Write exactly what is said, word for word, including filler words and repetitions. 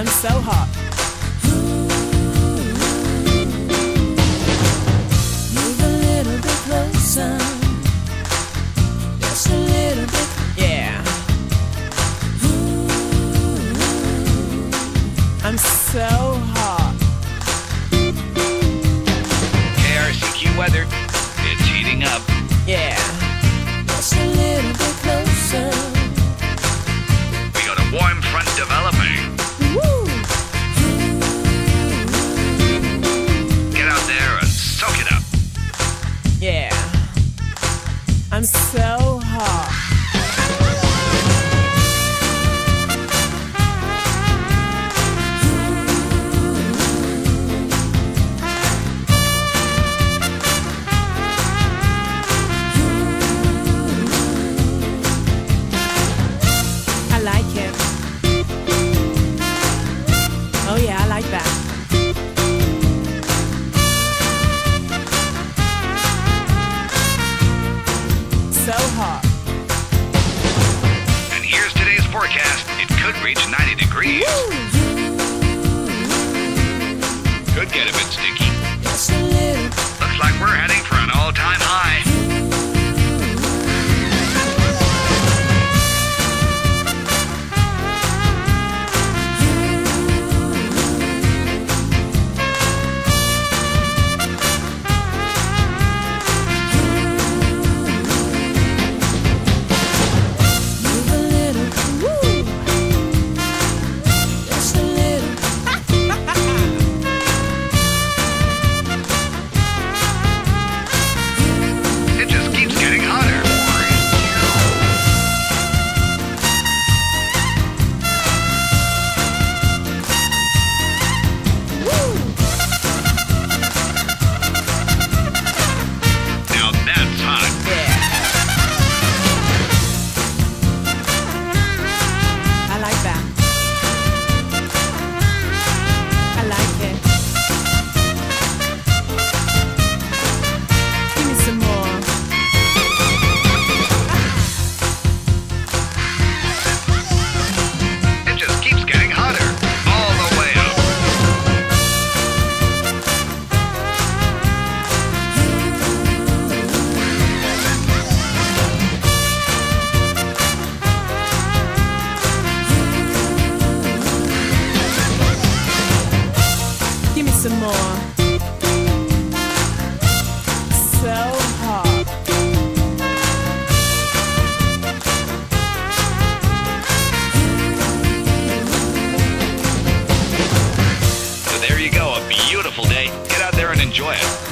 I'm so hot. Move a little bit closer, just a little bit. Yeah. I'm so hot. K R C Q weather. It's heating up. Yeah. Just a little bit closer. We got a warm front developing. Woo! Get out there and soak it up. Yeah. I'm so hot. I like it. Oh yeah, I like that. So hot. And here's today's forecast. It could reach ninety degrees. Could get a bit sticky. Just a little. Looks like we're heading for an all-time high. Move a little. Woo! Just a little. It just keeps getting hotter. Woo! Now that's hot. Yeah. I like that. I like it. Give me some more. It just keeps getting hotter. All the way up. Give me some more. So hot. So there you go. A beautiful day. Get out there and enjoy it.